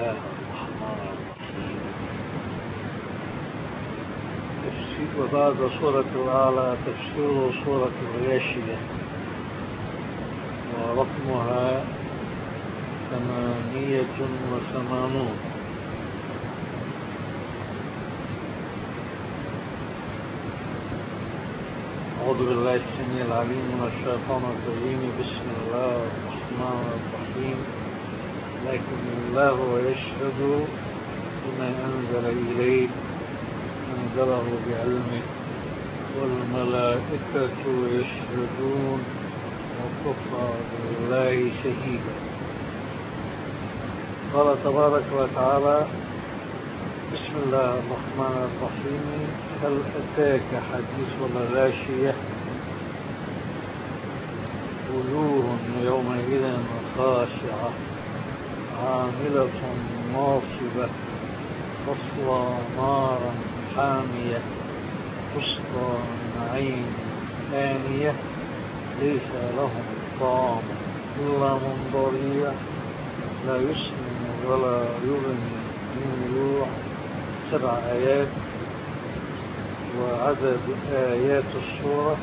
الله الرحمن الرحيم. وبعد سورة الأعلى تفسير سورة الغاشية، ورقمها 88. أعوذ بالله السميع العليم من الشيطان الرجيم. بسم الله الرحمن الرحيم. لكن الله يشهد بما أنزل إليك أنزله بعلمه والملائكة يشهدون وكفى بالله شهيدا. قال تبارك وتعالى: بسم الله الرحمن الرحيم. هل أتاك حديث الغاشية؟ وجوه يومئذ خاشعة عاملة ناصبة تصلى نارا حامية تسقى من عين آنية ليس لهم طعام إلا من ضريع لا يسمن ولا يغني من جوع. 7 آيات، وعدد آيات السورة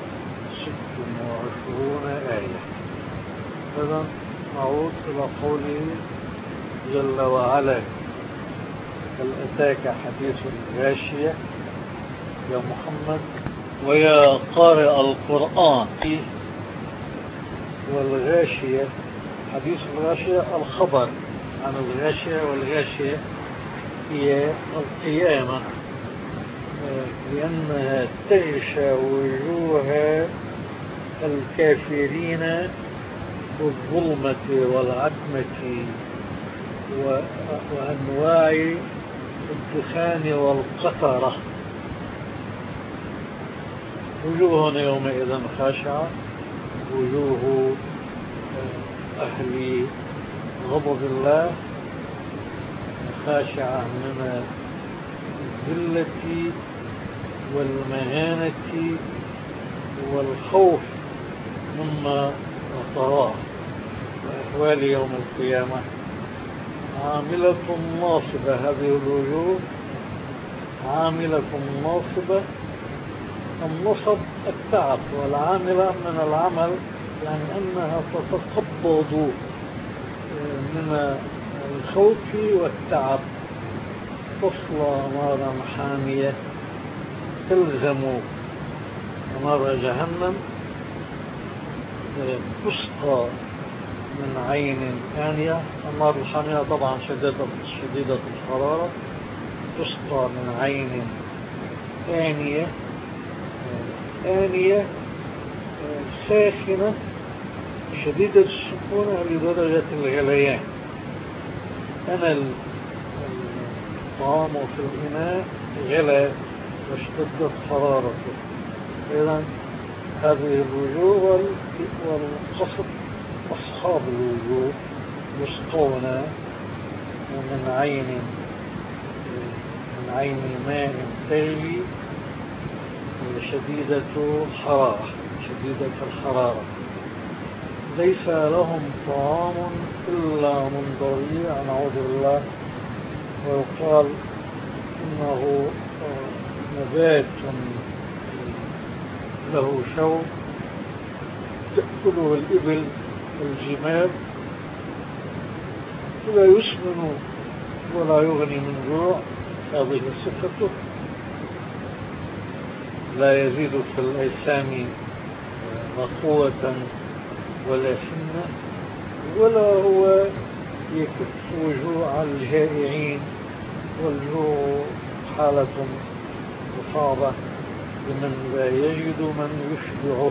26 آية. إذن نعود إلى قوله جل وعلا: هل أتاك حديث الغاشية يا محمد ويا قارئ القرآن. والغاشية حديث الغاشية الخبر عن الغاشية، والغاشية هي القيامة، لأنها تغشى وجوه الكافرين بالظلمة والعتمة وأنواع الدخان والقطرة. وجوه يومئذ خاشعة، وجوه أهل غضب الله خاشعة من الذلة والمهانة والخوف مما تراه وأحوال يوم القيامة. عاملة ناصبة، هذه الوجوه عاملة ناصبة. النصب التعب، والعاملة من العمل، يعني أنها تتقبض من الخوف والتعب. تصلى نارا حامية، تلزم نار جهنم. تسقى من عين آنية. النار الحامية طبعا شديدة الحرارة. تسقى من عين آنية، آنية ساخنة شديدة السخونة لدرجة الغليان. أنا الطعام في الإناء غلى واشتدت حرارته. إذن هذه الوجوه والقصد أصحاب الوجوه يسقون من عين ماء تغلي شديدة الحرارة. ليس لهم طعام إلا من ضريع، نعوذ بالله. ويقال إنه نبات له شوك تأكله الإبل والجمال، لا يسمن ولا يغني من جوع. هذه صفته. لا يزيد في الأجسام لا قوة ولا سنة، ولا هو يكف جوع الجائعين. والجوع حالة صعبة لمن لا يجد من يشبعه.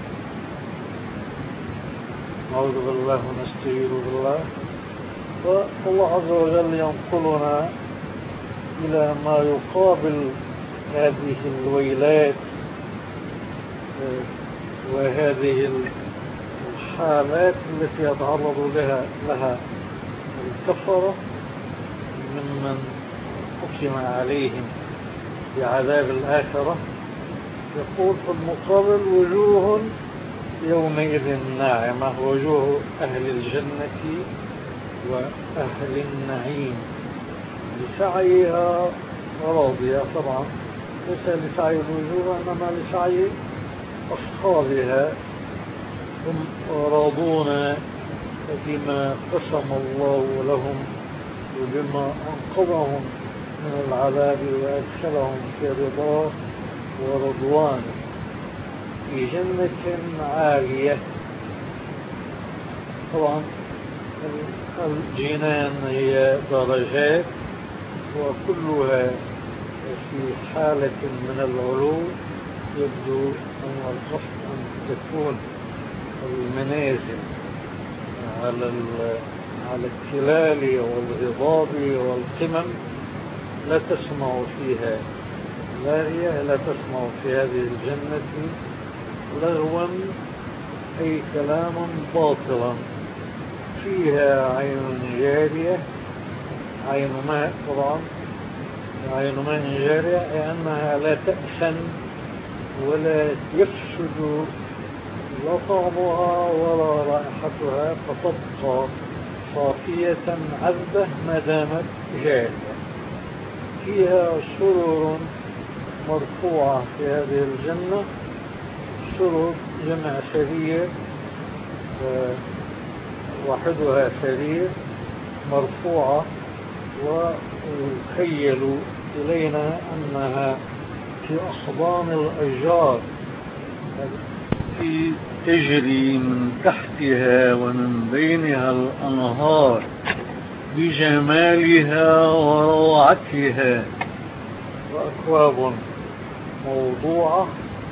نعوذ بالله ونستعيذ بالله. والله عز وجل ينقلنا إلى ما يقابل هذه الويلات وهذه الحالات التي يتعرض لها الكفرة ممن حكم عليهم بعذاب الآخرة. يقول في المقابل: وجوه يومئذ ناعمة. وجوه أهل الجنة وأهل النعيم لسعيها راضية، طبعا ليس لسعي الوجوه إنما لسعي أصحابها، هم راضون بما قسم الله لهم وبما أنقذهم من العذاب وأدخلهم في رضاه ورضوانه في جنة عالية. طبعا الجنان هي درجات وكلها في حالة من العلو. يبدو أن القصد أن تكون المنازل على التلال والهضاب والقمم لا تسمع فيها لاغية، لا تسمع في هذه الجنة لغوا أي كلام باطلا. فيها عين جارية، عين ماء، طبعا عين ماء جارية لأنها لا تأسن ولا يفسد لا طعمها ولا رائحتها، فتبقى صافية عذبة ما دامت جارية. فيها سرر مرفوعة في هذه الجنة، سرر جمع سرير، واحدها سرير مرفوعة، ويخيل إلينا أنها في أحضان الأشجار تجري من تحتها ومن بينها الأنهار بجمالها وروعتها. وأكواب موضوعة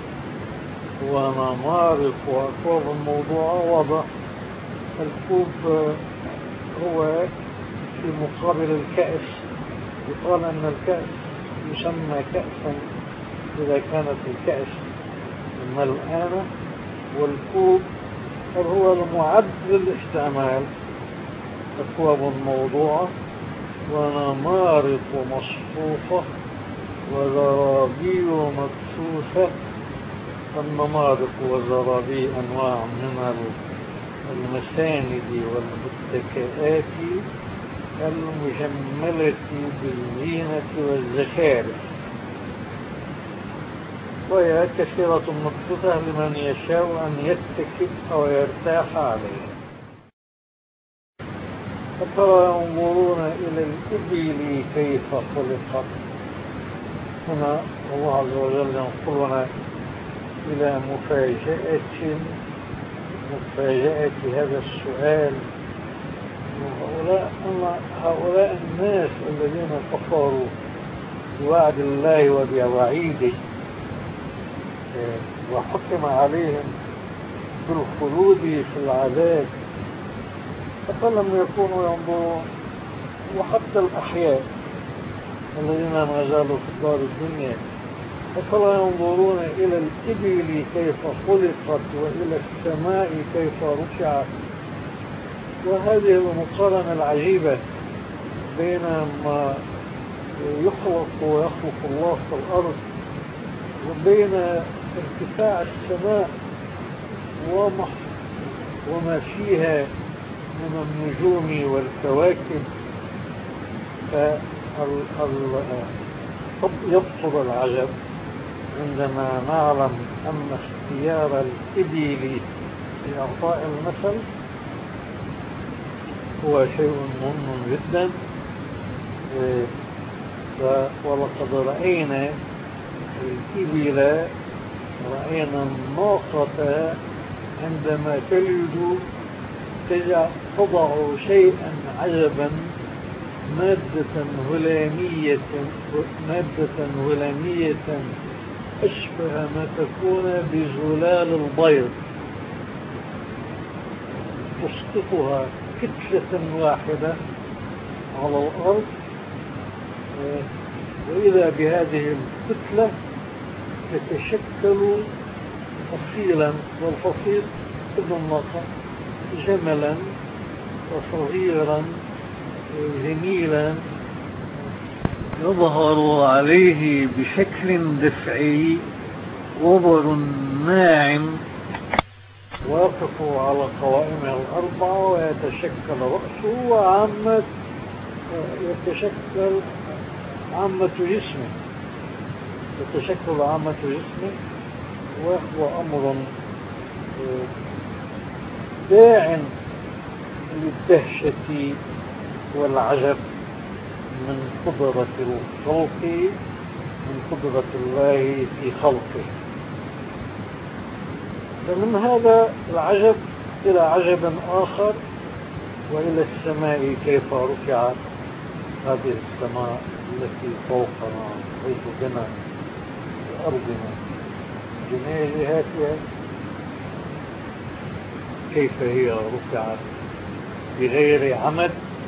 ونمارق وأكواب موضوعة. واضح الكوب هو في مقابل الكأس. يقال أن الكأس يسمى كأسا إذا كانت الكأس ملآنة، والكوب هو المعد للاستعمال. أكواب موضوعة ونمارق مصفوفة وزرابي مبثوثة. النمارق والزرابي أنواع من المساند والمتكئات المجملة بالزينة والزخارف، وهي كثيرة مبثوثة لمن يشاء أن يتكئ أو يرتاح عليه. فترى ينظرون إلى الإبل كيف خلقت. هنا الله عز وجل ينقلنا إلى مفاجأة هذا السؤال. هؤلاء الناس الذين كفروا بوعد الله وبوعيده وحكم عليهم بالخلود في العذاب، فلم يكونوا ينظرون. وحتى الأحياء الذين ما زالوا في دار الدنيا فلا ينظرون إلى الإبل كيف خلقت وإلى السماء كيف رفعت. وهذه المقارنة العجيبة بين ما يخلق ويخلق الله في الأرض وبين ارتفاع السماء وما فيها من النجوم والكواكب، يبطل العجب عندما نعلم أن اختيار الإبل في إعطاء المثل هو شيء مهم جدا. ولقد رأينا الإبل، رأينا الناقة عندما تلد تضع شيئا عجبا، مادة هلامية أشبه ما تكون بزلال البيض، تسقطها كتلة واحدة على الأرض، وإذا بهذه الكتلة تتشكل فصيلا، والفصيل ابن الناقة جملا وصغيرا جميلا يظهر عليه بشكل دفعي وبر ناعم ويقف على قوائمه الأربعة ويتشكل رأسه وعامة يتشكل عامة جسمه، تتشكل عامة جسمه، وهو أمر داع للدهشة والعجب من قدرة الخلق، من قدرة الله في خلقه. فمن هذا العجب إلى عجب آخر، وإلى السماء كيف رفعت، هذه السماء التي فوقنا حيث بنا بأرضنا جميع جهاتها، كيف هي رفعت بغير عمد،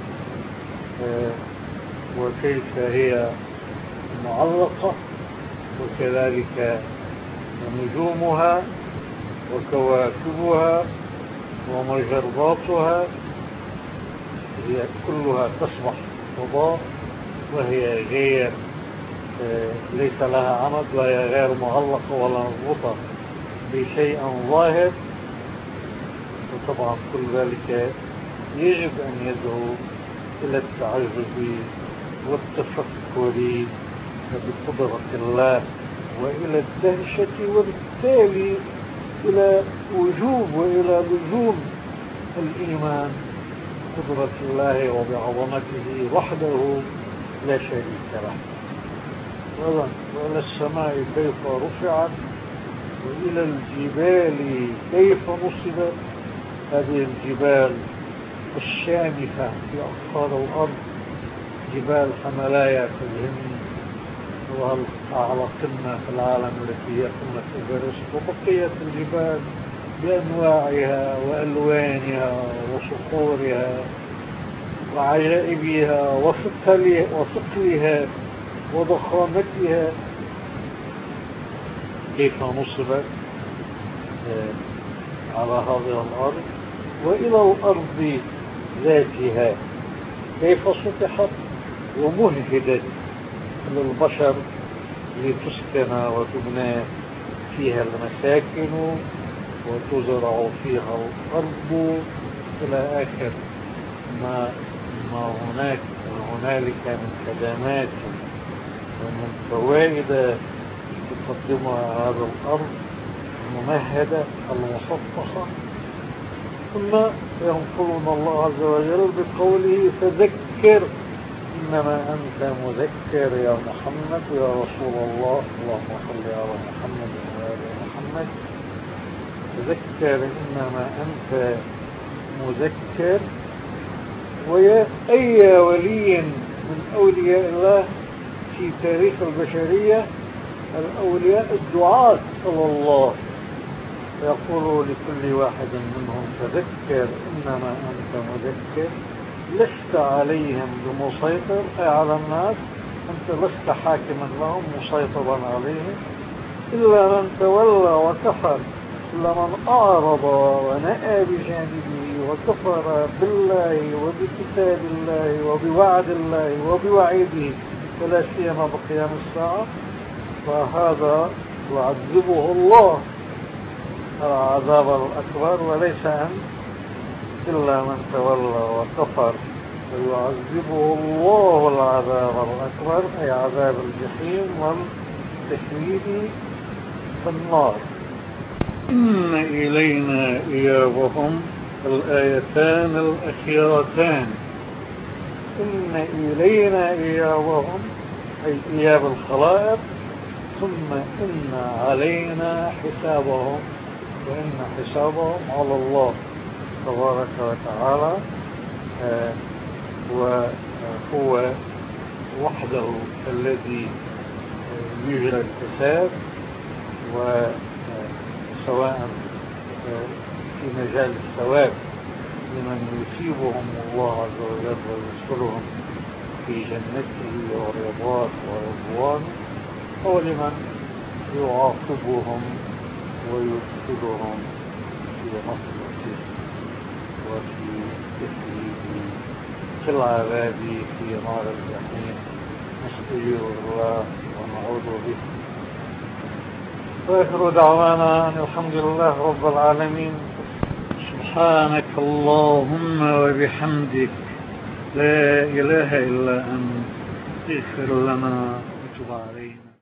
وكيف هي معلقة، وكذلك نجومها وكواكبها ومجراتها هي كلها تصبح فضاء، وهي غير ليس لها عمد، وهي غير معلقة ولا مربوطة بشيء ظاهر. وطبعا كل ذلك يجب أن يدعو إلى التعجب والتفكر بقدرة الله وإلى الدهشة، وبالتالي إلى وجوب وإلى لزوم الإيمان بقدرة الله وبعظمته وحده لا شريك له. وإلى السماء كيف رفعت، وإلى الجبال كيف نصبت، هذه الجبال الشامخة في أقطار الأرض، جبال حملايا في الهند، وأعلى قمة في العالم التي هي قمة إيفرست، وبقية الجبال بأنواعها وألوانها وصخورها وعجائبها وثقلها وضخامتها، كيف نصبت على هذه الأرض. وإلى الأرض ذاتها كيف سطحت ومهدت للبشر لتسكن وتبنى فيها المساكن وتزرع فيها الأرض إلى آخر ما هنالك من خدمات ومن فوائد تقدمها هذا الأرض الممهدة المسطحة. ثم ينقلنا الله عز وجل بقوله: فذكر إنما أنت مذكر يا محمد يا رسول الله، اللهم صل على محمد وآل محمد. فذكر إنما أنت مذكر. ويا أي ولي من أولياء الله في تاريخ البشرية، الأولياء الدعاة إلى الله، يقول لكل واحد منهم: فذكر إنما أنت مذكر، لست عليهم بمسيطر، أي على الناس أنت لست حاكما لهم مسيطرا عليهم، إلا من تولى وكفر، إلا من أعرض ونأى بجانبه وكفر بالله وبكتاب الله وبوعد الله وبوعيده، ولا سيما بقيام الساعة، فهذا يعذبه الله العذاب الأكبر، وليس أنت، إلا من تولى وكفر فيعذبه الله العذاب الأكبر، أي عذاب الجحيم والتشويد في النار. إن إلينا إيابهم، الآيتان الأخيرتان، إن إلينا إيابهم أي إياب الخلائق، ثم إن علينا حسابهم، وإن حسابهم على الله تبارك وتعالى، وهو وحده الذي يجري الحساب، وسواء في مجال الثواب لمن يثيبهم الله عز وجل ويدخلهم في جنته ورضاه ورضوانه، أو لمن يعاقبهم ويدخلهم في مصلحته وفي تكليفه في العذاب في نار الجحيم، نستجير الله ونعوذ به. وآخر دعوانا أن الحمد لله رب العالمين، سبحانك اللهم وبحمدك لا إله إلا أنت اغفر لنا وتب علينا.